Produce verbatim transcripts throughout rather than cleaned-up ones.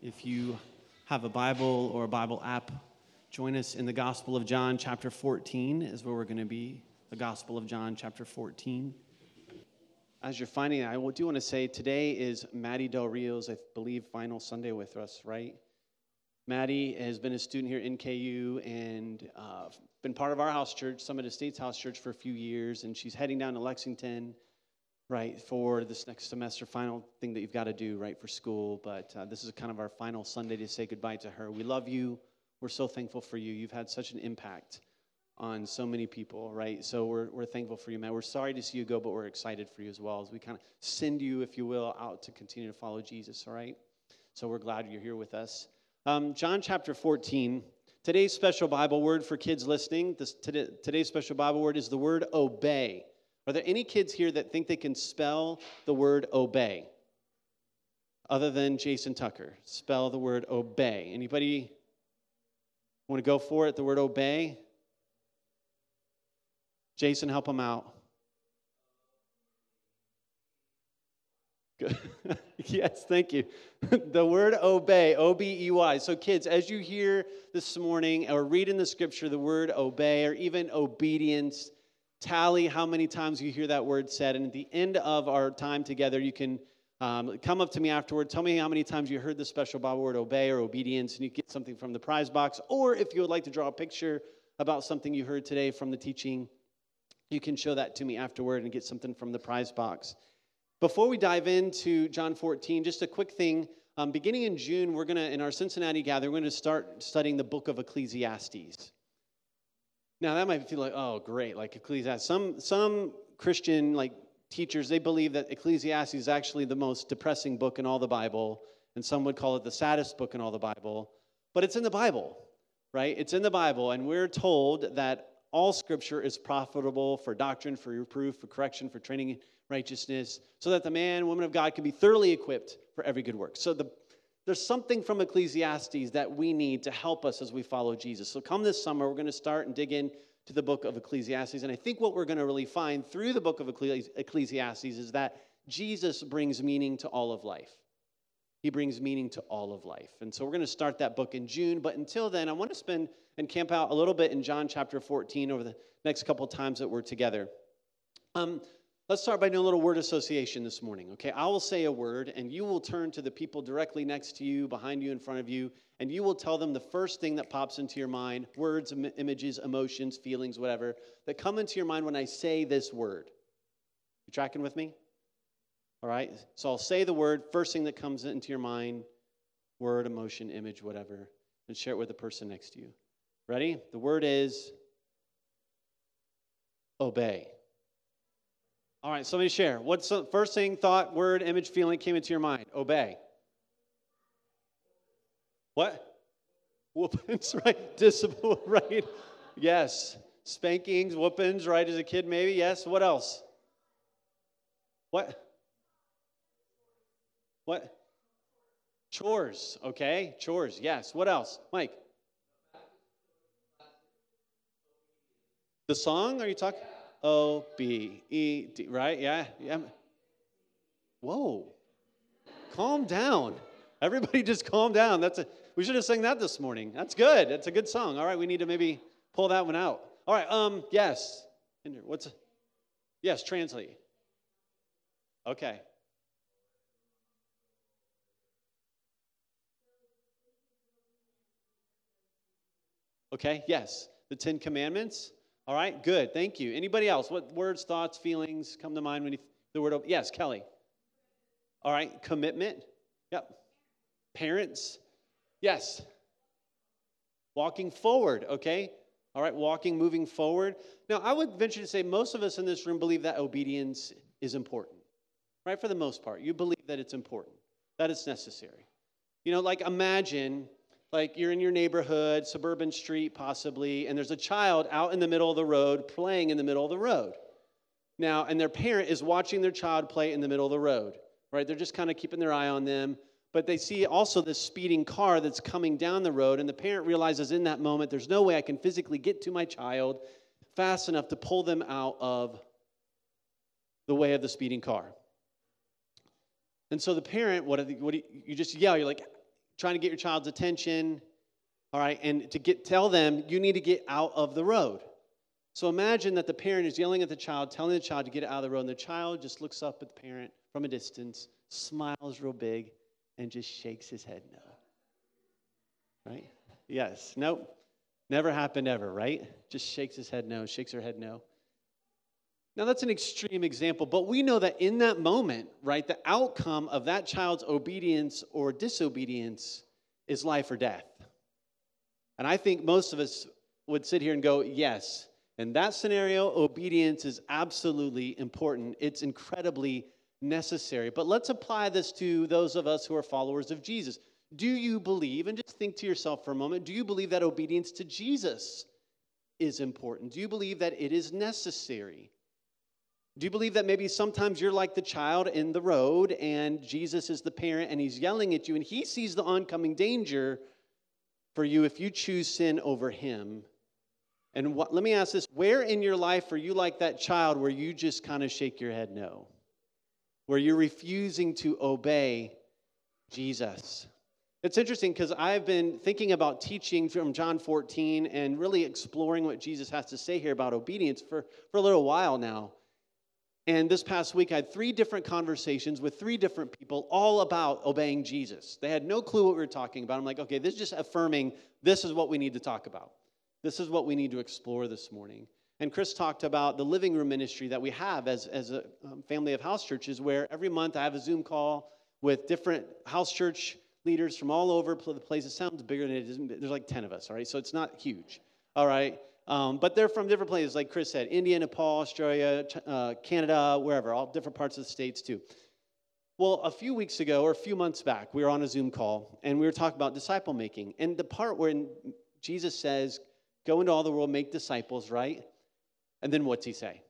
If you have a Bible or a Bible app, join us in the Gospel of John, chapter fourteen, is where we're going to be. The Gospel of John, chapter fourteen. As you're finding it, I do want to say today is Maddie Del Rio's, I believe, final Sunday with us, right? Maddie has been a student here in K U and uh, been part of our house church, Summit Estates House Church, for a few years, and she's heading down to Lexington, right, for this next semester, final thing that you've got to do, right, for school. But uh, this is kind of our final Sunday to say goodbye to her. We love you. We're so thankful for you. You've had such an impact on so many people, right? So we're we're thankful for you, Matt. We're sorry to see you go, but we're excited for you as well as we kind of send you, if you will, out to continue to follow Jesus, all right? So we're glad you're here with us. Um, John chapter fourteen. Today's special Bible word for kids listening, this, today, today's special Bible word is the word obey. Are there any kids here that think they can spell the word obey? Other than Jason Tucker. Spell the word obey. Anybody want to go for it, the word obey? Jason, help him out. Good. Yes, thank you. The word obey, O B E Y. So kids, as you hear this morning or read in the scripture the word obey or even obedience, tally how many times you hear that word said. And at the end of our time together, you can um, come up to me afterward. Tell me how many times you heard the special Bible word obey or obedience, and you get something from the prize box. Or if you would like to draw a picture about something you heard today from the teaching, you can show that to me afterward and get something from the prize box. Before we dive into John fourteen, just a quick thing. Um, beginning in June, we're going to, in our Cincinnati gathering, we're going to start studying the book of Ecclesiastes. Now, that might feel like, oh, great, like Ecclesiastes. Some some Christian like teachers, they believe that Ecclesiastes is actually the most depressing book in all the Bible, and some would call it the saddest book in all the Bible. But it's in the Bible, right? It's in the Bible, and we're told that all Scripture is profitable for doctrine, for reproof, for correction, for training in righteousness, so that the man, woman of God can be thoroughly equipped for every good work. So the There's something from Ecclesiastes that we need to help us as we follow Jesus. So come this summer, we're going to start and dig in to the book of Ecclesiastes. And I think what we're going to really find through the book of Ecclesiastes is that Jesus brings meaning to all of life. He brings meaning to all of life. And so we're going to start that book in June. But until then, I want to spend and camp out a little bit in John chapter fourteen over the next couple times that we're together. Um, Let's start by doing a little word association this morning, okay? I will say a word, and you will turn to the people directly next to you, behind you, in front of you, and you will tell them the first thing that pops into your mind, words, im- images, emotions, feelings, whatever, that come into your mind when I say this word. You tracking with me? All right? So I'll say the word, first thing that comes into your mind, word, emotion, image, whatever, and share it with the person next to you. Ready? The word is obey. All right, somebody share. What's the first thing, thought, word, image, feeling came into your mind? Obey. What? Whoopings, right? Discipline, right? Yes. Spankings, whoopings, right? As a kid, maybe. Yes. What else? What? What? Chores, okay. Chores, yes. What else? Mike? The song, are you talking? O, B, E, D, right? Yeah, yeah. Whoa. Calm down. Everybody just calm down. That's a, we should have sang that this morning. That's good. That's a good song. All right, we need to maybe pull that one out. All right, um, yes. What's, yes, translate. Okay. Okay, yes. The Ten Commandments. All right, good. Thank you. Anybody else? What words, thoughts, feelings come to mind when you the word? Yes, Kelly. All right, commitment. Yep. Parents. Yes. Walking forward. Okay. All right, walking, moving forward. Now, I would venture to say most of us in this room believe that obedience is important, right? For the most part, you believe that it's important, that it's necessary. You know, like imagine. Like you're in your neighborhood, suburban street possibly, and there's a child out in the middle of the road playing in the middle of the road. Now, and their parent is watching their child play in the middle of the road, right? They're just kind of keeping their eye on them. But they see also this speeding car that's coming down the road, and the parent realizes in that moment, there's no way I can physically get to my child fast enough to pull them out of the way of the speeding car. And so the parent, what, do you, what do you, you just yell, you're like, trying to get your child's attention, all right, and to get tell them you need to get out of the road. So imagine that the parent is yelling at the child, telling the child to get out of the road, and the child just looks up at the parent from a distance, smiles real big, and just shakes his head no. Right? Yes. Nope. Never happened ever, right? Just shakes his head no, shakes her head no. Now, that's an extreme example, but we know that in that moment, right, the outcome of that child's obedience or disobedience is life or death. And I think most of us would sit here and go, yes, in that scenario, obedience is absolutely important. It's incredibly necessary. But let's apply this to those of us who are followers of Jesus. Do you believe, and just think to yourself for a moment, do you believe that obedience to Jesus is important? Do you believe that it is necessary? Do you believe that maybe sometimes you're like the child in the road and Jesus is the parent and he's yelling at you and he sees the oncoming danger for you if you choose sin over him? And what, let me ask this, where in your life are you like that child where you just kind of shake your head no? Where you're refusing to obey Jesus? It's interesting because I've been thinking about teaching from John fourteen and really exploring what Jesus has to say here about obedience for, for a little while now. And this past week, I had three different conversations with three different people, all about obeying Jesus. They had no clue what we were talking about. I'm like, okay, this is just affirming this is what we need to talk about. This is what we need to explore this morning. And Chris talked about the living room ministry that we have as, as a um, family of house churches, where every month I have a Zoom call with different house church leaders from all over the place. It sounds bigger than it is. There's like ten of us, all right? So it's not huge, all right? Um, but they're from different places, like Chris said, India, Nepal, Australia, uh, Canada, wherever, all different parts of the States too. Well, a few weeks ago, or a few months back, we were on a Zoom call, and we were talking about disciple making. And the part where Jesus says, go into all the world, make disciples, right? And then what's he say?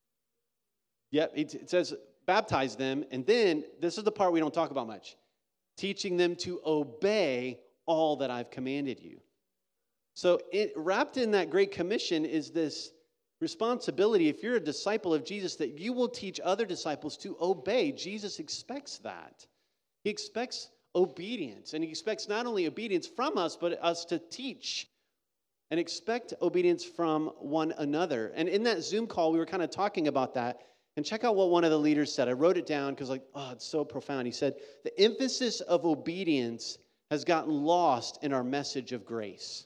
Yep, it says, baptize them, and then, this is the part we don't talk about much, teaching them to obey all that I've commanded you. So it, wrapped in that Great Commission is this responsibility, if you're a disciple of Jesus, that you will teach other disciples to obey. Jesus expects that. He expects obedience, and he expects not only obedience from us, but us to teach and expect obedience from one another. And in that Zoom call, we were kind of talking about that. And check out what one of the leaders said. I wrote it down because, like, oh, it's so profound. He said, the emphasis of obedience has gotten lost in our message of grace.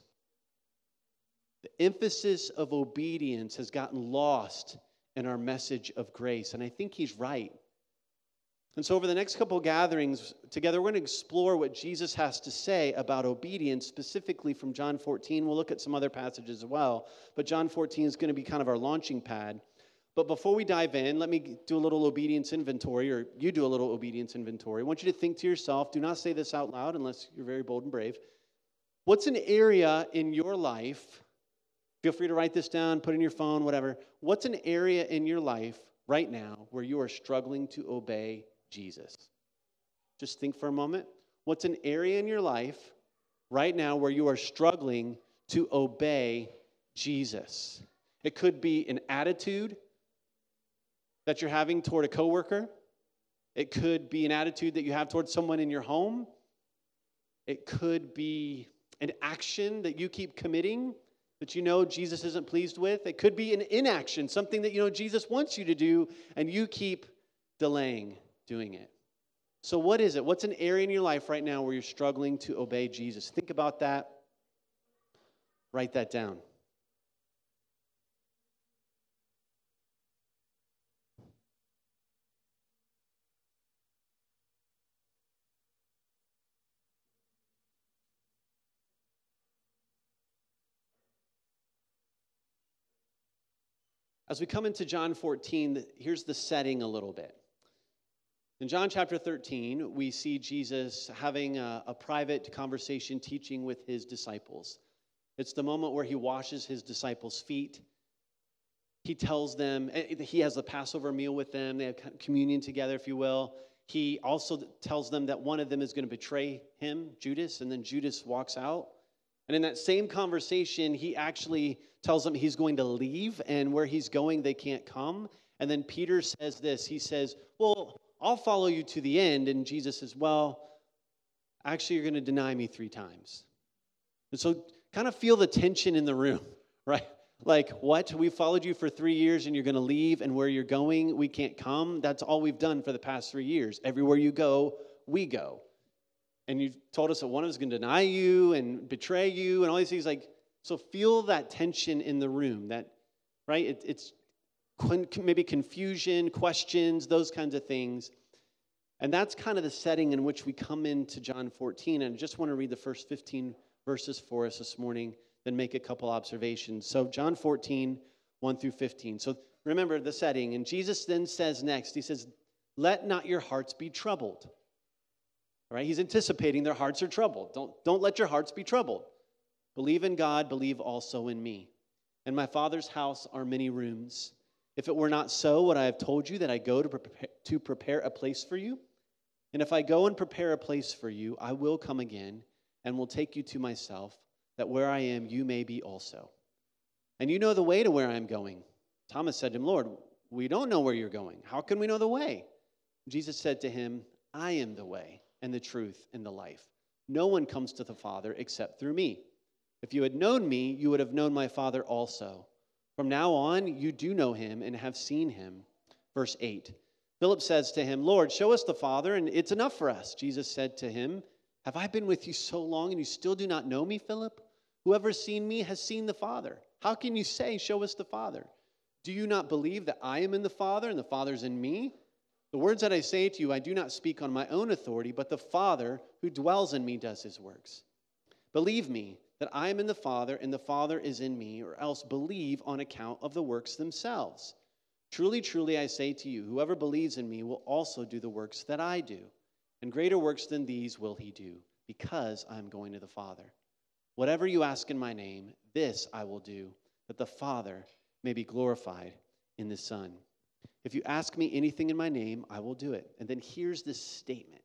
The emphasis of obedience has gotten lost in our message of grace. And I think he's right. And so over the next couple of gatherings together, we're going to explore what Jesus has to say about obedience, specifically from John fourteen. We'll look at some other passages as well. But John fourteen is going to be kind of our launching pad. But before we dive in, let me do a little obedience inventory, or you do a little obedience inventory. I want you to think to yourself, do not say this out loud unless you're very bold and brave. What's an area in your life, feel free to write this down, put it in your phone, whatever. What's an area in your life right now where you are struggling to obey Jesus? Just think for a moment. What's an area in your life right now where you are struggling to obey Jesus? It could be an attitude that you're having toward a coworker. It could be an attitude that you have towards someone in your home. It could be an action that you keep committing that you know Jesus isn't pleased with. It could be an inaction, something that you know Jesus wants you to do, and you keep delaying doing it. So what is it? What's an area in your life right now where you're struggling to obey Jesus? Think about that. Write that down. As we come into John fourteen, here's the setting a little bit. In John chapter thirteen, we see Jesus having a, a private conversation teaching with his disciples. It's the moment where he washes his disciples' feet. He tells them, he has the Passover meal with them. They have communion together, if you will. He also tells them that one of them is going to betray him, Judas, and then Judas walks out. And in that same conversation, he actually tells them he's going to leave, and where he's going, they can't come. And then Peter says this. He says, well, I'll follow you to the end. And Jesus says, well, actually, you're going to deny me three times. And so kind of feel the tension in the room, right? Like, what? We followed you for three years and you're going to leave, and where you're going, we can't come? That's all we've done for the past three years. Everywhere you go, we go. And you told us that one of us is going to deny you and betray you and all these things. Like, so feel that tension in the room, that, right? It, it's maybe confusion, questions, those kinds of things. And that's kind of the setting in which we come into John fourteen. And I just want to read the first fifteen verses for us this morning, then make a couple observations. So John fourteen, one through fifteen. So remember the setting. And Jesus then says next, he says, let not your hearts be troubled. All right, he's anticipating their hearts are troubled. Don't, don't let your hearts be troubled. Believe in God, believe also in me. In my Father's house are many rooms. If it were not so, would I have told you that I go to prepare, to prepare a place for you? And if I go and prepare a place for you, I will come again and will take you to myself, that where I am, you may be also. And you know the way to where I am going. Thomas said to him, Lord, we don't know where you're going. How can we know the way? Jesus said to him, I am the way and the truth and the life. No one comes to the Father except through me. If you had known me, you would have known my Father also. From now on, you do know him and have seen him. Verse eight. Philip says to him, Lord, show us the Father, and it's enough for us. Jesus said to him, have I been with you so long, and you still do not know me, Philip? Whoever has seen me has seen the Father. How can you say, show us the Father? Do you not believe that I am in the Father, and the Father is in me? The words that I say to you, I do not speak on my own authority, but the Father who dwells in me does his works. Believe me that I am in the Father, and the Father is in me, or else believe on account of the works themselves. Truly, truly, I say to you, whoever believes in me will also do the works that I do, and greater works than these will he do, because I am going to the Father. Whatever you ask in my name, this I will do, that the Father may be glorified in the Son. If you ask me anything in my name, I will do it. And then here's this statement.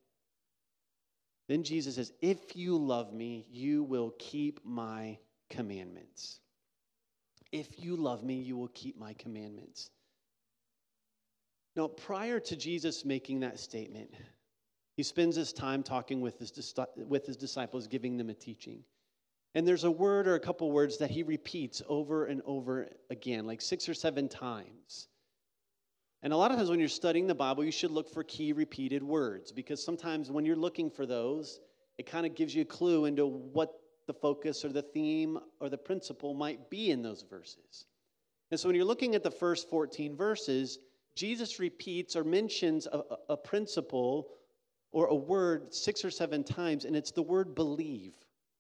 Then Jesus says, if you love me, you will keep my commandments. If you love me, you will keep my commandments. Now, prior to Jesus making that statement, he spends his time talking with his, with his disciples, giving them a teaching. And there's a word or a couple words that he repeats over and over again, like six or seven times. And a lot of times when you're studying the Bible, you should look for key repeated words, because sometimes when you're looking for those, it kind of gives you a clue into what the focus or the theme or the principle might be in those verses. And so when you're looking at the first fourteen verses, Jesus repeats or mentions a, a principle or a word six or seven times, and it's the word believe.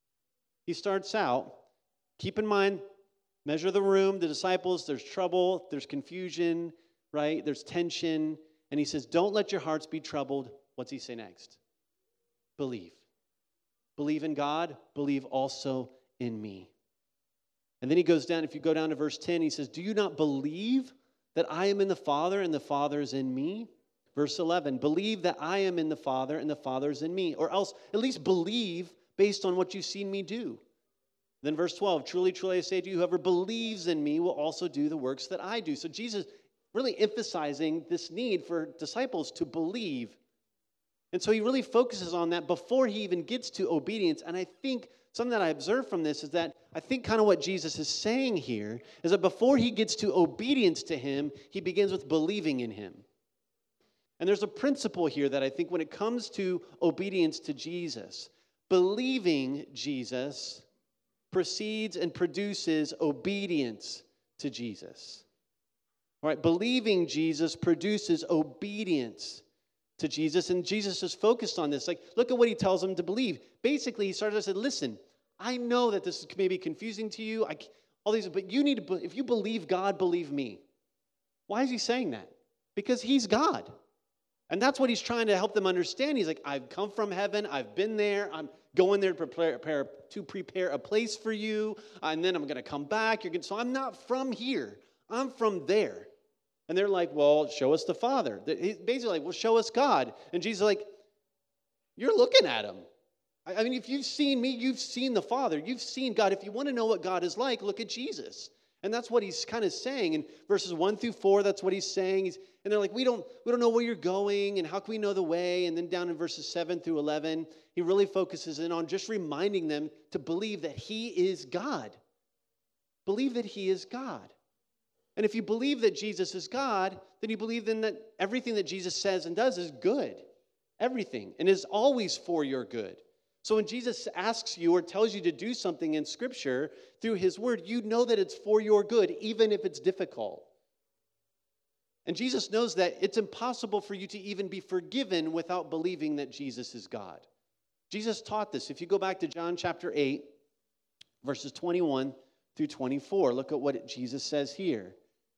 He starts out, keep in mind, measure the room, the disciples, there's trouble, there's confusion, right? There's tension. And he says, don't let your hearts be troubled. What's he say next? Believe. Believe in God. Believe also in me. And then he goes down, if you go down to verse ten, he says, do you not believe that I am in the Father and the Father is in me? Verse eleven, believe that I am in the Father and the Father is in me. Or else at least believe based on what you've seen me do. Then verse twelve, truly, truly I say to you, whoever believes in me will also do the works that I do. So Jesus really emphasizing this need for disciples to believe. And so he really focuses on that before he even gets to obedience. And I think something that I observed from this is that I think kind of what Jesus is saying here is that before he gets to obedience to him, he begins with believing in him. And there's a principle here that I think when it comes to obedience to Jesus, believing Jesus precedes and produces obedience to Jesus. All right, believing Jesus produces obedience to Jesus, and Jesus is focused on this. Like, look at what he tells them to believe. Basically, he started to say, listen, I know that this is maybe confusing to you, I, all these, but you need to, if you believe God, believe me. Why is he saying that? Because he's God. And that's what he's trying to help them understand. He's like, I've come from heaven, I've been there, I'm going there to prepare, prepare to prepare a place for you, and then I'm going to come back. You're going, so I'm not from here, I'm from there. And they're like, well, show us the Father. He's basically like, well, show us God. And Jesus is like, you're looking at him. I mean, if you've seen me, you've seen the Father. You've seen God. If you want to know what God is like, look at Jesus. And that's what he's kind of saying in verses one through four. That's what he's saying. He's, and they're like, we don't, we don't know where you're going, and how can we know the way? And then down in verses seven through eleven, he really focuses in on just reminding them to believe that he is God. Believe that he is God. And if you believe that Jesus is God, then you believe then that everything that Jesus says and does is good. Everything. And is always for your good. So when Jesus asks you or tells you to do something in Scripture through his word, you know that it's for your good, even if it's difficult. And Jesus knows that it's impossible for you to even be forgiven without believing that Jesus is God. Jesus taught this. If you go back to John chapter eight, verses twenty-one through twenty-four, look at what Jesus says here.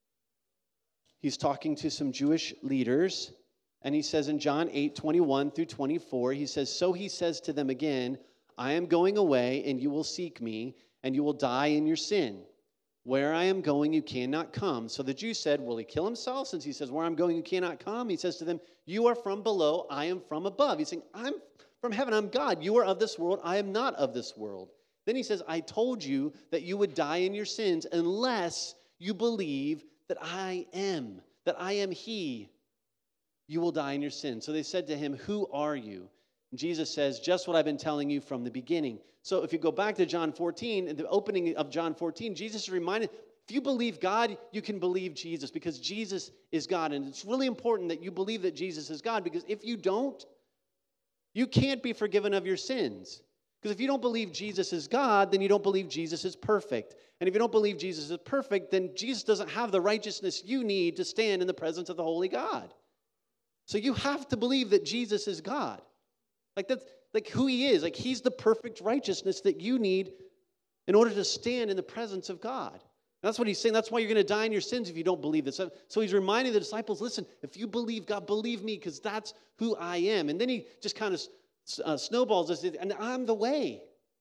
He's talking to some Jewish leaders. And he says in John eight, twenty-one through twenty-four, he says, so he says to them again, I am going away, and you will seek me, and you will die in your sin. Where I am going, you cannot come. So the Jews said, will he kill himself? Since he says, where I'm going, you cannot come. He says to them, you are from below, I am from above. He's saying, I'm from heaven, I'm God. You are of this world, I am not of this world. Then he says, I told you that you would die in your sins unless you believe that I am, that I am he. You will die in your sin. So they said to him, who are you? And Jesus says, just what I've been telling you from the beginning. So if you go back to John fourteen, in the opening of John fourteen, Jesus reminded, if you believe God, you can believe Jesus because Jesus is God. And it's really important that you believe that Jesus is God because if you don't, you can't be forgiven of your sins. Because if you don't believe Jesus is God, then you don't believe Jesus is perfect. And if you don't believe Jesus is perfect, then Jesus doesn't have the righteousness you need to stand in the presence of the holy God. So you have to believe that Jesus is God. Like that's like who he is. Like he's the perfect righteousness that you need in order to stand in the presence of God. And that's what he's saying. That's why you're going to die in your sins if you don't believe this. So, so he's reminding the disciples, listen, if you believe God, believe me because that's who I am. And then he just kind of uh, snowballs this, and I'm the way.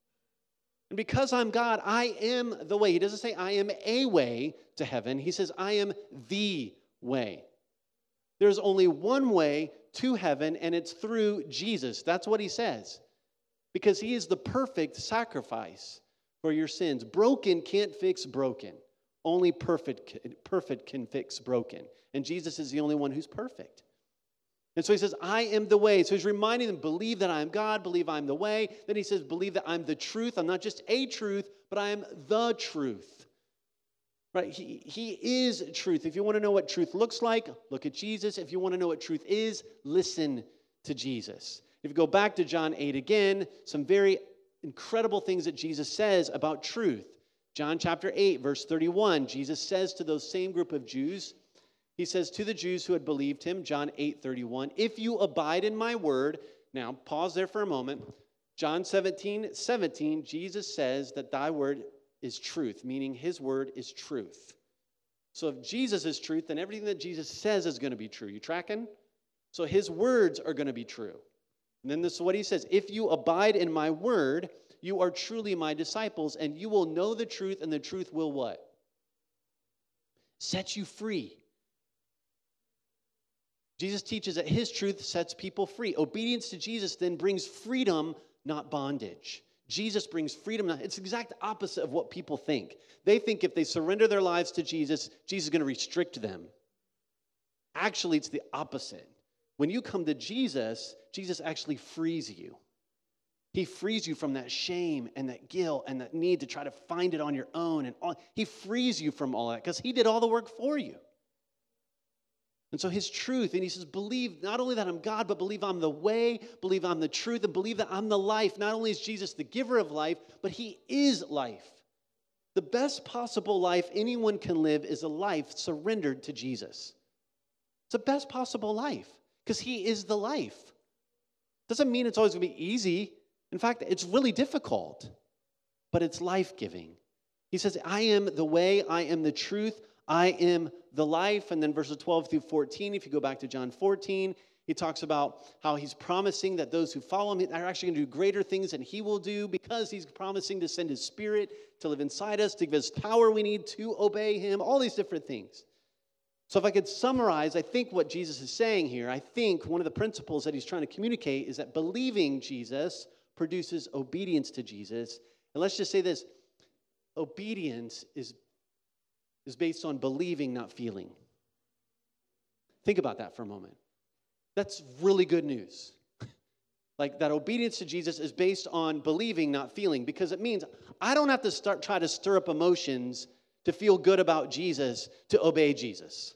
And because I'm God, I am the way. He doesn't say I am a way to heaven. He says I am the way. There's only one way to heaven, and it's through Jesus. That's what he says. Because he is the perfect sacrifice for your sins. Broken can't fix broken. Only perfect, perfect can fix broken. And Jesus is the only one who's perfect. And so he says, I am the way. So he's reminding them, believe that I am God, believe I'm the way. Then he says, believe that I'm the truth. I'm not just a truth, but I am the truth. Right? He, he is truth. If you want to know what truth looks like, look at Jesus. If you want to know what truth is, listen to Jesus. If you go back to John eight again, some very incredible things that Jesus says about truth. John chapter eight, verse thirty-one, Jesus says to those same group of Jews, he says to the Jews who had believed him, John eight, thirty-one, if you abide in my word, now pause there for a moment. John seventeen, seventeen, Jesus says that thy word is truth, meaning his word is truth. So if Jesus is truth, then everything that Jesus says is going to be true. You tracking? So his words are going to be true. And then this is what he says, if you abide in my word, you are truly my disciples, and you will know the truth, and the truth will what? Set you free. Jesus teaches that his truth sets people free. Obedience to Jesus then brings freedom, not bondage. Jesus brings freedom. It's the exact opposite of what people think. They think if they surrender their lives to Jesus, Jesus is going to restrict them. Actually, it's the opposite. When you come to Jesus, Jesus actually frees you. He frees you from that shame and that guilt and that need to try to find it on your own. And all. He frees you from all that because he did all the work for you. And so his truth, and he says, believe not only that I'm God, but believe I'm the way, believe I'm the truth, and believe that I'm the life. Not only is Jesus the giver of life, but he is life. The best possible life anyone can live is a life surrendered to Jesus. It's the best possible life because he is the life. Doesn't mean it's always going to be easy. In fact, it's really difficult, but it's life-giving. He says, I am the way, I am the truth, I am the life. And then verses twelve through fourteen, if you go back to John fourteen, he talks about how he's promising that those who follow him are actually going to do greater things than he will do because he's promising to send his spirit to live inside us, to give us power we need to obey him, all these different things. So if I could summarize, I think what Jesus is saying here, I think one of the principles that he's trying to communicate is that believing Jesus produces obedience to Jesus. And let's just say this, obedience is is based on believing, not feeling. Think about that for a moment. That's really good news. Like that obedience to Jesus is based on believing, not feeling, because it means I don't have to start try to stir up emotions to feel good about Jesus, to obey Jesus.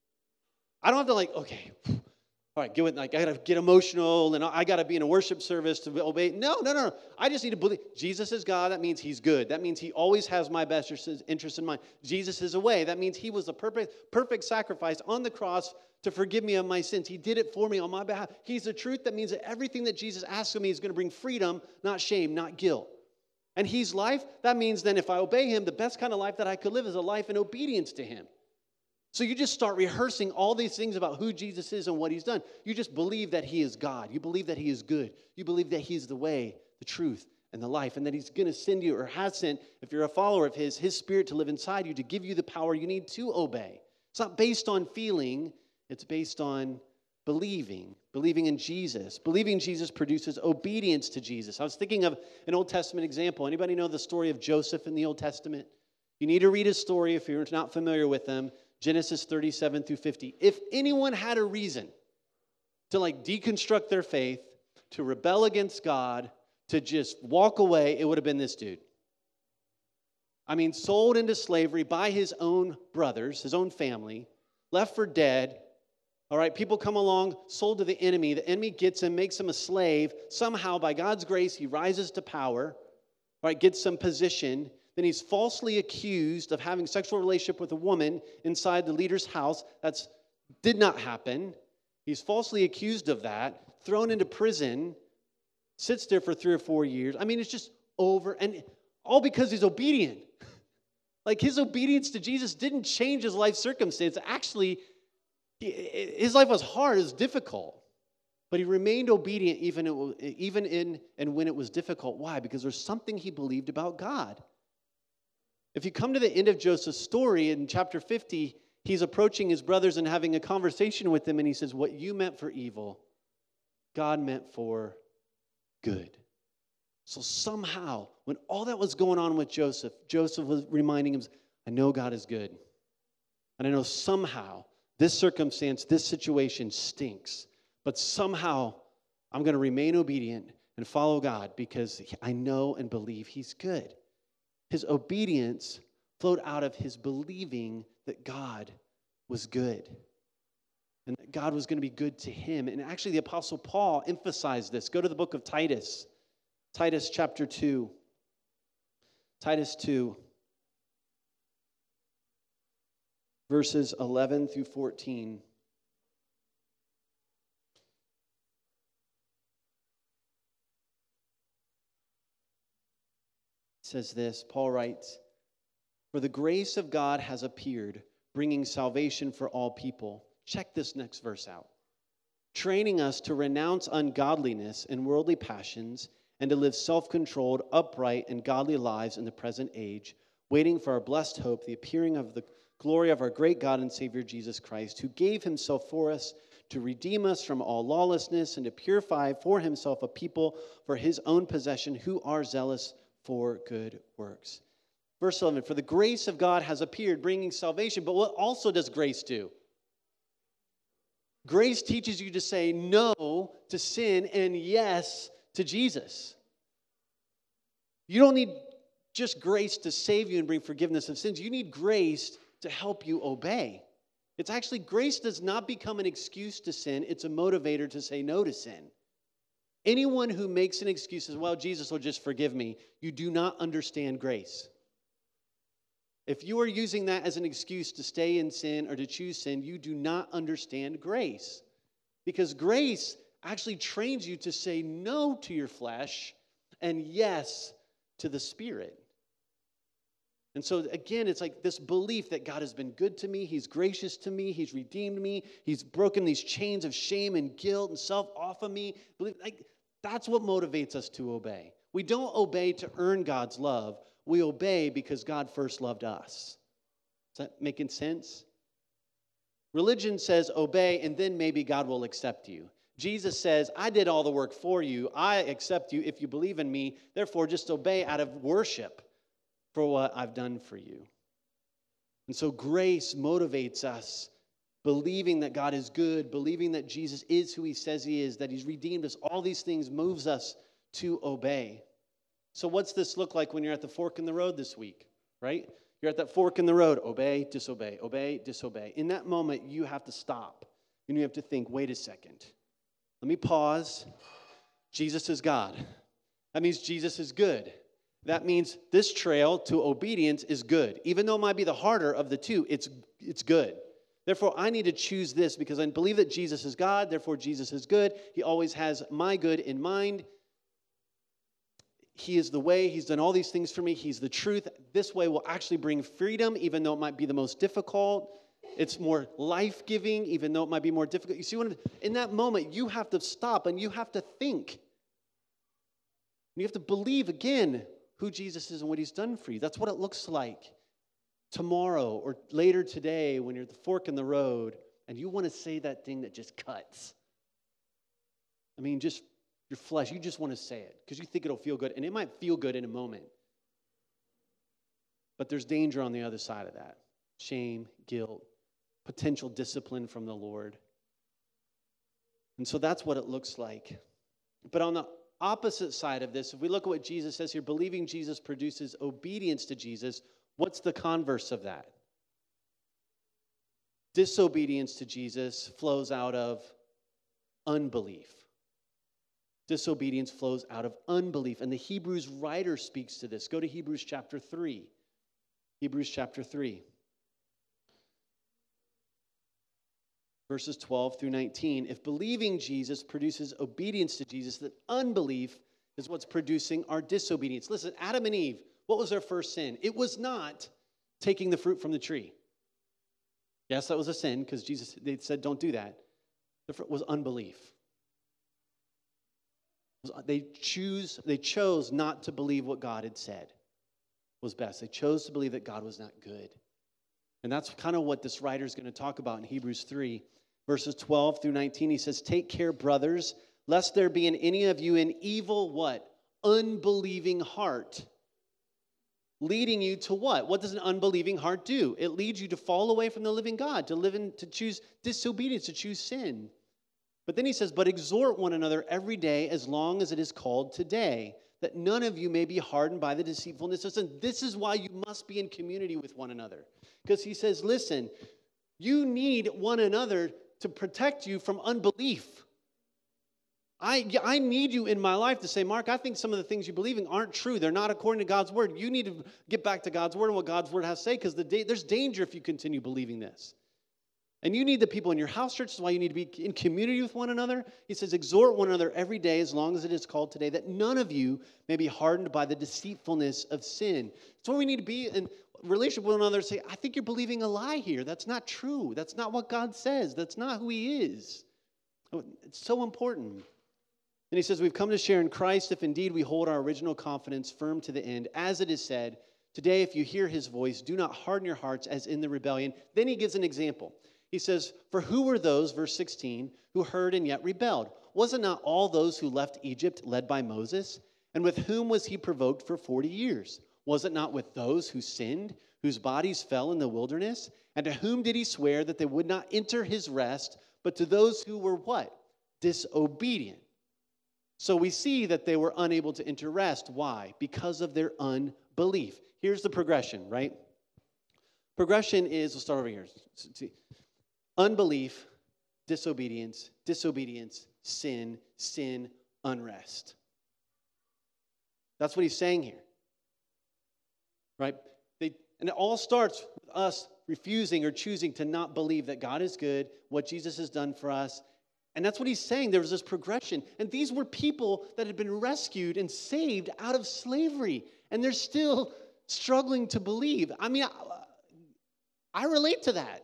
I don't have to like, okay, all right, get with, like I gotta get emotional and I gotta be in a worship service to obey. No, no, no, no. I just need to believe Jesus is God. That means he's good. That means he always has my best interest in mind. Jesus is a way. That means he was the perfect, perfect sacrifice on the cross to forgive me of my sins. He did it for me on my behalf. He's the truth. That means that everything that Jesus asks of me is going to bring freedom, not shame, not guilt. And he's life. That means then if I obey him, the best kind of life that I could live is a life in obedience to him. So you just start rehearsing all these things about who Jesus is and what he's done. You just believe that he is God. You believe that he is good. You believe that he's the way, the truth, and the life, and that he's going to send you or has sent, if you're a follower of his, his spirit to live inside you to give you the power you need to obey. It's not based on feeling. It's based on believing, believing in Jesus. Believing in Jesus produces obedience to Jesus. I was thinking of an Old Testament example. Anybody know the story of Joseph in the Old Testament? You need to read his story if you're not familiar with them. Genesis thirty-seven through fifty. If anyone had a reason to like deconstruct their faith, to rebel against God, to just walk away, it would have been this dude. I mean, sold into slavery by his own brothers, his own family, left for dead. All right, people come along, sold to the enemy. The enemy gets him, makes him a slave. Somehow, by God's grace, he rises to power, all right, gets some position. Then he's falsely accused of having sexual relationship with a woman inside the leader's house. That's did not happen. He's falsely accused of that, thrown into prison, sits there for three or four years. I mean, it's just over, and all because he's obedient. Like his obedience to Jesus didn't change his life circumstance. Actually, his life was hard, it was difficult, but he remained obedient even, even in and when it was difficult. Why? Because there's something he believed about God. If you come to the end of Joseph's story in chapter fifty, he's approaching his brothers and having a conversation with them, and he says, what you meant for evil, God meant for good. So somehow, when all that was going on with Joseph, Joseph was reminding him, I know God is good. And I know somehow this circumstance, this situation stinks, but somehow I'm going to remain obedient and follow God because I know and believe he's good. His obedience flowed out of his believing that God was good and that God was going to be good to him. And actually, the Apostle Paul emphasized this. Go to the book of Titus, Titus chapter two. Titus two. Verses eleven through fourteen. It says this, Paul writes, for the grace of God has appeared, bringing salvation for all people. Check this next verse out. Training us to renounce ungodliness and worldly passions and to live self-controlled, upright, and godly lives in the present age, waiting for our blessed hope, the appearing of the glory of our great God and Savior Jesus Christ, who gave himself for us to redeem us from all lawlessness and to purify for himself a people for his own possession who are zealous for good works. Verse eleven, for the grace of God has appeared, bringing salvation. But what also does grace do? Grace teaches you to say no to sin and yes to Jesus. You don't need just grace to save you and bring forgiveness of sins. You need grace to help you obey. It's actually, grace does not become an excuse to sin. It's a motivator to say no to sin. Anyone who makes an excuse says, well, Jesus will just forgive me, you do not understand grace. If you are using that as an excuse to stay in sin or to choose sin, you do not understand grace. Because grace actually trains you to say no to your flesh and yes to the Spirit. And so, again, it's like this belief that God has been good to me. He's gracious to me. He's redeemed me. He's broken these chains of shame and guilt and self off of me. Like, that's what motivates us to obey. We don't obey to earn God's love. We obey because God first loved us. Is that making sense? Religion says obey, and then maybe God will accept you. Jesus says, I did all the work for you. I accept you if you believe in me. Therefore, just obey out of worship for what I've done for you. And so grace motivates us, believing that God is good, believing that Jesus is who he says he is, that he's redeemed us. All these things moves us to obey. So what's this look like when you're at the fork in the road this week, right? You're at that fork in the road, obey, disobey, obey, disobey. In that moment, you have to stop, and you have to think, wait a second. Let me pause. Jesus is God. That means Jesus is good. That means this trail to obedience is good. Even though it might be the harder of the two, it's, it's good. Therefore, I need to choose this because I believe that Jesus is God. Therefore, Jesus is good. He always has my good in mind. He is the way. He's done all these things for me. He's the truth. This way will actually bring freedom, even though it might be the most difficult. It's more life-giving, even though it might be more difficult. You see, when in that moment, you have to stop and you have to think. You have to believe again who Jesus is and what he's done for you. That's what it looks like tomorrow or later today when you're at the fork in the road and you want to say that thing that just cuts. I mean, just your flesh, you just want to say it because you think it'll feel good. And it might feel good in a moment. But there's danger on the other side of that. Shame, guilt, potential discipline from the Lord. And so that's what it looks like. But on the opposite side of this, if we look at what Jesus says here, believing Jesus produces obedience to Jesus. What's the converse of that? Disobedience to Jesus flows out of unbelief. Disobedience flows out of unbelief. And the Hebrews writer speaks to this. Go to Hebrews chapter three. Hebrews chapter three. Verses twelve through nineteen. If believing Jesus produces obedience to Jesus, then unbelief is what's producing our disobedience. Listen, Adam and Eve, what was their first sin? It was not taking the fruit from the tree. Yes, that was a sin because Jesus, they said don't do that. The fruit was unbelief. They choose, they chose not to believe what God had said was best. They chose to believe that God was not good. And that's kind of what this writer is going to talk about in Hebrews three, verses twelve through nineteen. He says, take care, brothers, lest there be in any of you an evil, what? Unbelieving heart. Leading you to what? What does an unbelieving heart do? It leads you to fall away from the living God, to live in, to choose disobedience, to choose sin. But then he says, but exhort one another every day as long as it is called today, that none of you may be hardened by the deceitfulness of sin. This is why you must be in community with one another. Because he says, listen, you need one another to protect you from unbelief. I, I need you in my life to say, Mark, I think some of the things you believe in aren't true. They're not according to God's word. You need to get back to God's word and what God's word has to say because the da- there's danger if you continue believing this. And you need the people in your house church. That's why you need to be in community with one another. He says, exhort one another every day as long as it is called today, that none of you may be hardened by the deceitfulness of sin. That's why we need to be in relationship with one another and say, I think you're believing a lie here. That's not true. That's not what God says. That's not who he is. It's so important. And he says, we've come to share in Christ if indeed we hold our original confidence firm to the end. As it is said, today if you hear his voice, do not harden your hearts as in the rebellion. Then he gives an example. He says, for who were those, verse sixteen, who heard and yet rebelled? Was it not all those who left Egypt led by Moses? And with whom was he provoked for forty years? Was it not with those who sinned, whose bodies fell in the wilderness? And to whom did he swear that they would not enter his rest, but to those who were what? Disobedient. So we see that they were unable to enter rest. Why? Because of their unbelief. Here's the progression, right? Progression is, we'll start over here. See. Unbelief, disobedience, disobedience, sin, sin, unrest. That's what he's saying here. Right? They, and it all starts with us refusing or choosing to not believe that God is good, what Jesus has done for us. And that's what he's saying. There was this progression. And these were people that had been rescued and saved out of slavery. And they're still struggling to believe. I mean, I, I relate to that.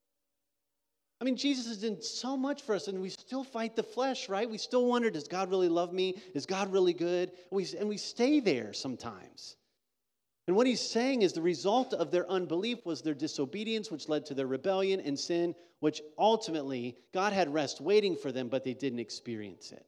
I mean, Jesus has done so much for us, and we still fight the flesh, right? We still wonder, does God really love me? Is God really good? And we, and we stay there sometimes. And what he's saying is the result of their unbelief was their disobedience, which led to their rebellion and sin, which ultimately God had rest waiting for them, but they didn't experience it.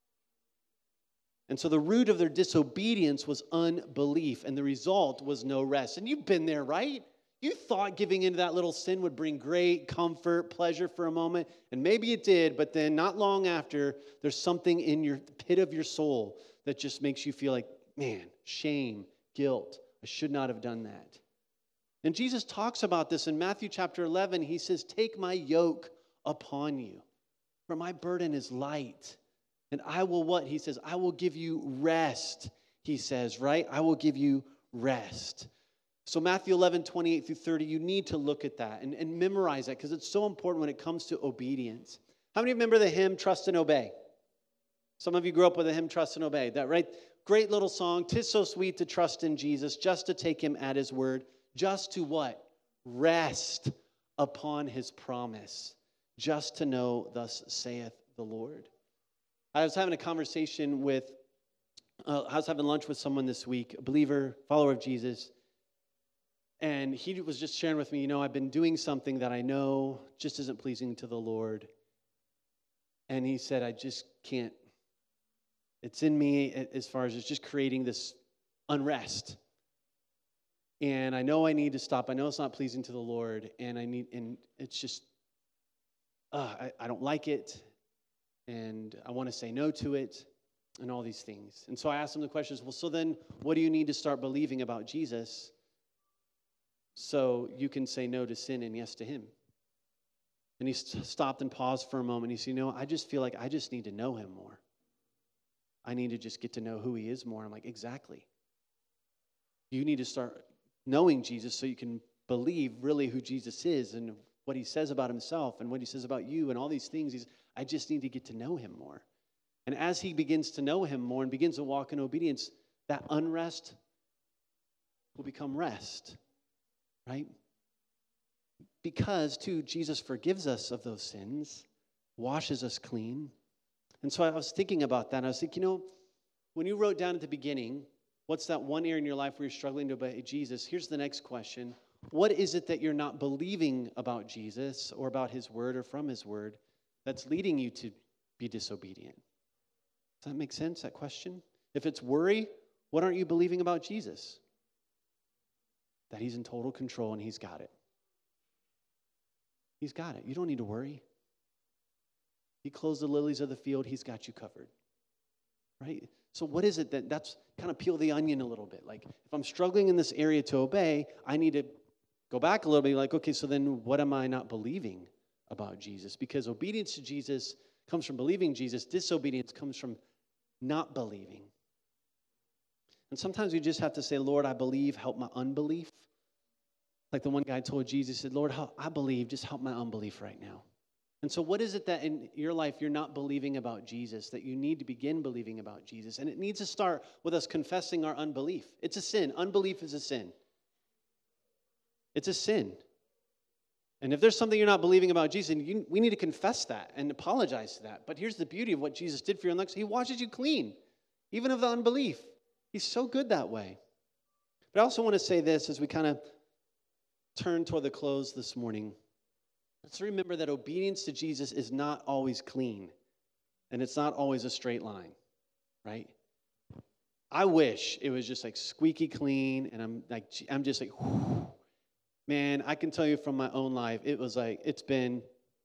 And so the root of their disobedience was unbelief, and the result was no rest. And you've been there, right? You thought giving into that little sin would bring great comfort, pleasure for a moment, and maybe it did, but then not long after, there's something in your pit of your soul that just makes you feel like, man, shame, guilt. I should not have done that. And Jesus talks about this in Matthew chapter eleven. He says, take my yoke upon you, for my burden is light. And I will what? He says, I will give you rest, he says, right? I will give you rest. So Matthew eleven, twenty-eight through thirty, you need to look at that and, and memorize that because it's so important when it comes to obedience. How many remember the hymn, Trust and Obey? Some of you grew up with the hymn, Trust and Obey. That right? Great little song. 'Tis so sweet to trust in Jesus, just to take him at his word, just to what? Rest upon his promise, just to know, thus saith the Lord. I was having a conversation with, uh, I was having lunch with someone this week, a believer, follower of Jesus. And he was just sharing with me, you know, I've been doing something that I know just isn't pleasing to the Lord. And he said, I just can't, it's in me as far as it's just creating this unrest. And I know I need to stop. I know it's not pleasing to the Lord. And I need, and it's just, uh, I, I don't like it. And I want to say no to it and all these things. And so I asked him the questions, well, so then what do you need to start believing about Jesus so you can say no to sin and yes to him? And he st- stopped and paused for a moment. He said, you know, I just feel like I just need to know him more. I need to just get to know who he is more. I'm like, exactly. You need to start knowing Jesus so you can believe really who Jesus is and what he says about himself and what he says about you and all these things. He's, I just need to get to know him more. And as he begins to know him more and begins to walk in obedience, that unrest will become rest. Right? Because, too, Jesus forgives us of those sins, washes us clean. And so I was thinking about that, and I was thinking, you know, when you wrote down at the beginning, what's that one area in your life where you're struggling to obey Jesus? Here's the next question. What is it that you're not believing about Jesus or about his word or from his word that's leading you to be disobedient? Does that make sense, that question? If it's worry, what aren't you believing about Jesus? That he's in total control and he's got it. He's got it. You don't need to worry. He clothes the lilies of the field. He's got you covered. Right? So what is it that, that's kind of peel the onion a little bit. Like, if I'm struggling in this area to obey, I need to go back a little bit. Like, okay, so then what am I not believing about Jesus? Because obedience to Jesus comes from believing Jesus. Disobedience comes from not believing. And sometimes we just have to say, Lord, I believe, help my unbelief. Like the one guy told Jesus, he said, Lord, I believe, just help my unbelief right now. And so what is it that in your life you're not believing about Jesus, that you need to begin believing about Jesus? And it needs to start with us confessing our unbelief. It's a sin. Unbelief is a sin. It's a sin. And if there's something you're not believing about Jesus, you, we need to confess that and apologize to that. But here's the beauty of what Jesus did for you on the cross. He washes you clean, even of the unbelief. He's so good that way. But I also want to say this as we kind of turn toward the close this morning. Let's remember that obedience to Jesus is not always clean, and it's not always a straight line, right? I wish it was just like squeaky clean, and I'm like, I'm just like, whew. Man, I can tell you from my own life, it was like, it's been,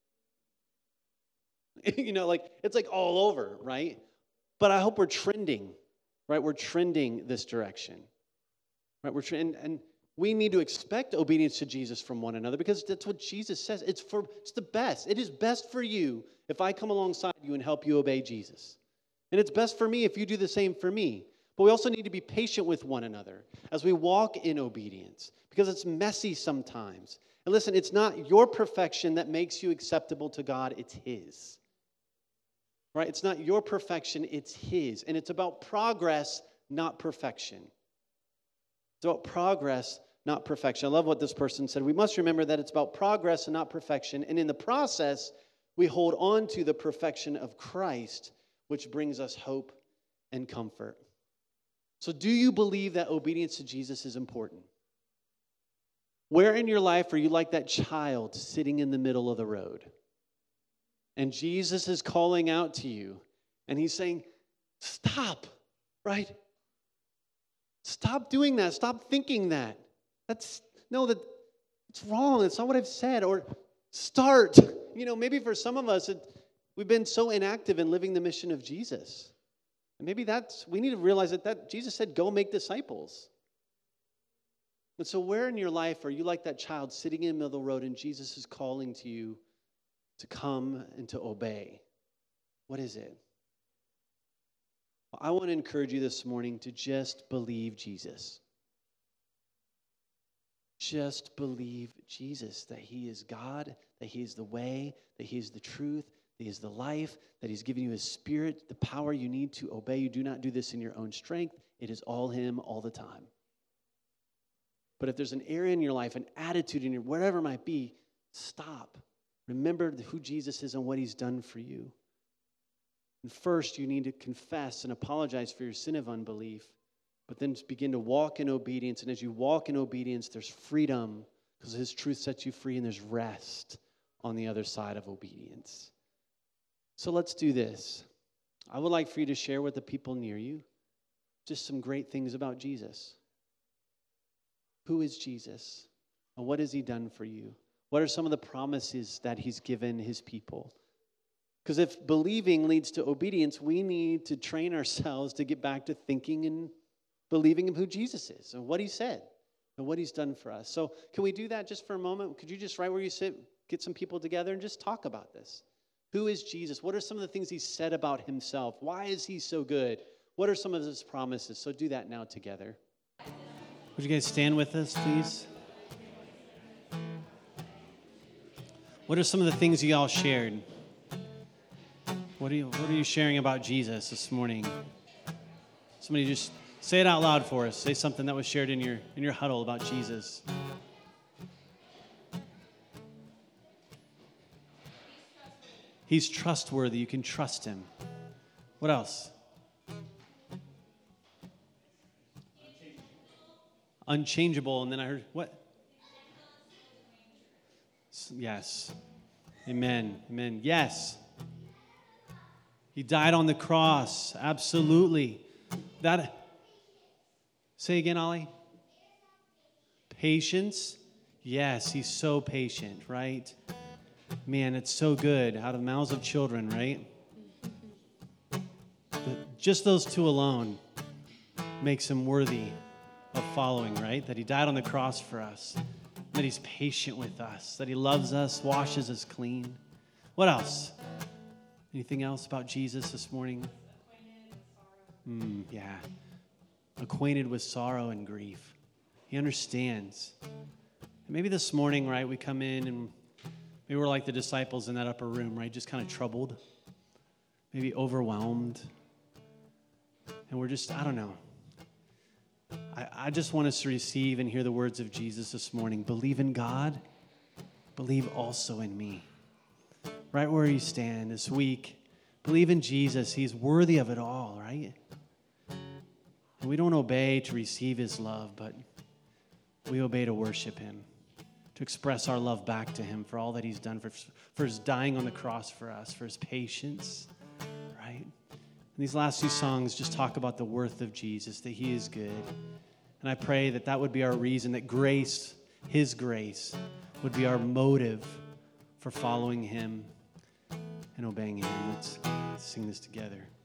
you know, like, it's like all over, right? But I hope we're trending, right? We're trending this direction, right? We're trending, and we need to expect obedience to Jesus from one another because that's what Jesus says. It's for it's the best. It is best for you if I come alongside you and help you obey Jesus. And it's best for me if you do the same for me. But we also need to be patient with one another as we walk in obedience because it's messy sometimes. And listen, it's not your perfection that makes you acceptable to God. It's his. Right? It's not your perfection. It's his. And it's about progress, not perfection. It's about progress, not perfection. I love what this person said. We must remember that it's about progress and not perfection. And in the process, we hold on to the perfection of Christ, which brings us hope and comfort. So do you believe that obedience to Jesus is important? Where in your life are you like that child sitting in the middle of the road? And Jesus is calling out to you, and he's saying, stop, right? Stop doing that. Stop thinking that. That's, no, that It's wrong. It's not what I've said. Or start. You know, maybe for some of us, it, we've been so inactive in living the mission of Jesus. And maybe that's, we need to realize that, that Jesus said, go make disciples. And so where in your life are you like that child sitting in the middle of the road and Jesus is calling to you to come and to obey? What is it? Well, I want to encourage you this morning to just believe Jesus. Just believe Jesus, that he is God, that he is the way, that he is the truth, that he is the life, that he's given you his spirit, the power you need to obey. You do not do this in your own strength. It is all him all the time. But if there's an area in your life, an attitude in your, whatever it might be, stop. Remember who Jesus is and what he's done for you. And first, you need to confess and apologize for your sin of unbelief, but then begin to walk in obedience. And as you walk in obedience, there's freedom because his truth sets you free, and there's rest on the other side of obedience. So let's do this. I would like for you to share with the people near you just some great things about Jesus. Who is Jesus? And what has he done for you? What are some of the promises that he's given his people? Because if believing leads to obedience, we need to train ourselves to get back to thinking and believing in who Jesus is and what he said and what he's done for us. So can we do that just for a moment? Could you just right where you sit, get some people together and just talk about this? Who is Jesus? What are some of the things he said about himself? Why is he so good? What are some of his promises? So do that now together. Would you guys stand with us, please? What are some of the things you all shared? What are you, what are you sharing about Jesus this morning? Somebody just say it out loud for us. Say something that was shared in your in your huddle about Jesus. He's trustworthy. You can trust him. What else? Unchangeable. And then I heard, what? Yes. Amen. Amen. Yes. He died on the cross. Absolutely. That. Say again, Ollie. Patience. Yes, he's so patient, right? Man, it's so good. Out of the mouths of children, right? Just those two alone makes him worthy of following, right? That he died on the cross for us. That he's patient with us. That he loves us, washes us clean. What else? Anything else about Jesus this morning? Mm, yeah. Acquainted with sorrow and grief. He understands. And maybe this morning, right, we come in and maybe we're like the disciples in that upper room, right? Just kind of troubled. Maybe overwhelmed. And we're just, I don't know. I, I just want us to receive and hear the words of Jesus this morning. Believe in God. Believe also in me. Right where you stand this week, believe in Jesus. He's worthy of it all, right? And we don't obey to receive his love, but we obey to worship him, to express our love back to him for all that he's done, for, for his dying on the cross for us, for his patience, right? And these last two songs just talk about the worth of Jesus, that he is good. And I pray that that would be our reason, that grace, his grace, would be our motive for following him and obeying him. Let's, let's sing this together.